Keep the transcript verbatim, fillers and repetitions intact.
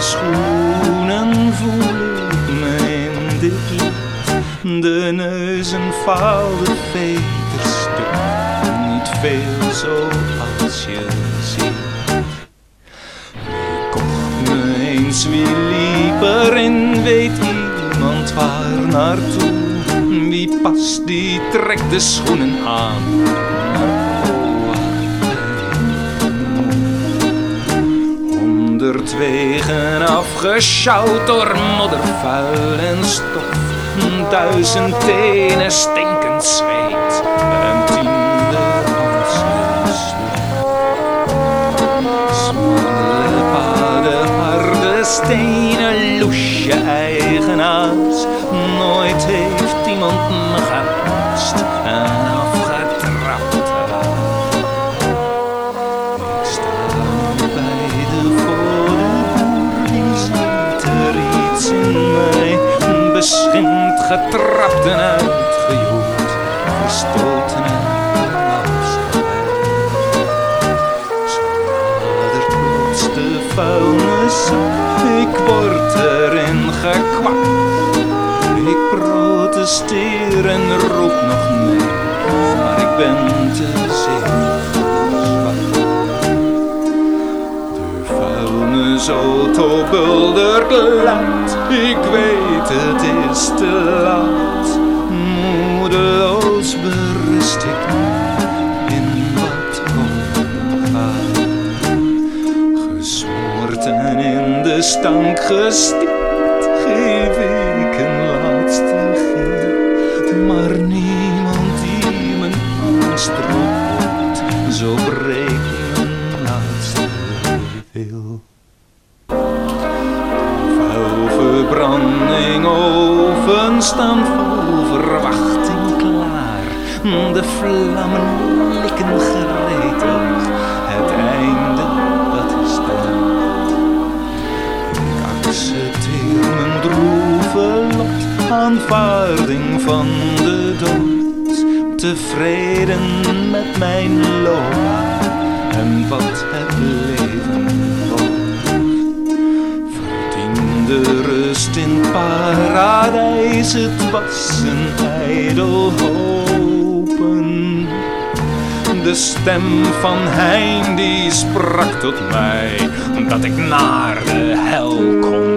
schoenen voel ik me in dit lied. De neuzen vouwen veters stuk, niet veel zoals je ziet. Wie kocht me eens, wie liep erin, weet iemand waar naartoe? Wie past, die trekt de schoenen aan. Honderd wegen afgesjouwd door modder, vuil en stof. Duizend tenen stinkend zweet, een tiende handsgesloten. Smalle paden, harde stenen, loesje eigenaars. Nooit heeft iemand me gehaast en afgetrapt. Ik sta bij de voordeur, wie ziet er iets in mij? Beschimpt, getrapt en uitgejoeld, verstoten en afgeleid. Zo nadert plots de vuilniszak, ik word erin gekwakt. Ik protesteer en roep nog nee, maar ik ben te zeer zwak. De vuilnisauto buldert luid, ik weet het is te laat. Moedeloos berust ik nu in wat omgaat. Gesmoord en in de stank gestikt, geef ik een laatste gil. Maar niemand die mijn angst roept, zo breekt mijn laatste wil. Verbranding oven staan vol verwachting klaar. De vlammen likken gretig, het einde dat is daar. Ik accepteer mijn droeve lot, aanvaarding van de dood. Tevreden met mijn loopbaan en wat het leven bood. De rust in paradijs, het was een ijdel hopen. De stem van Hein die sprak tot mij, dat ik naar de hel kon.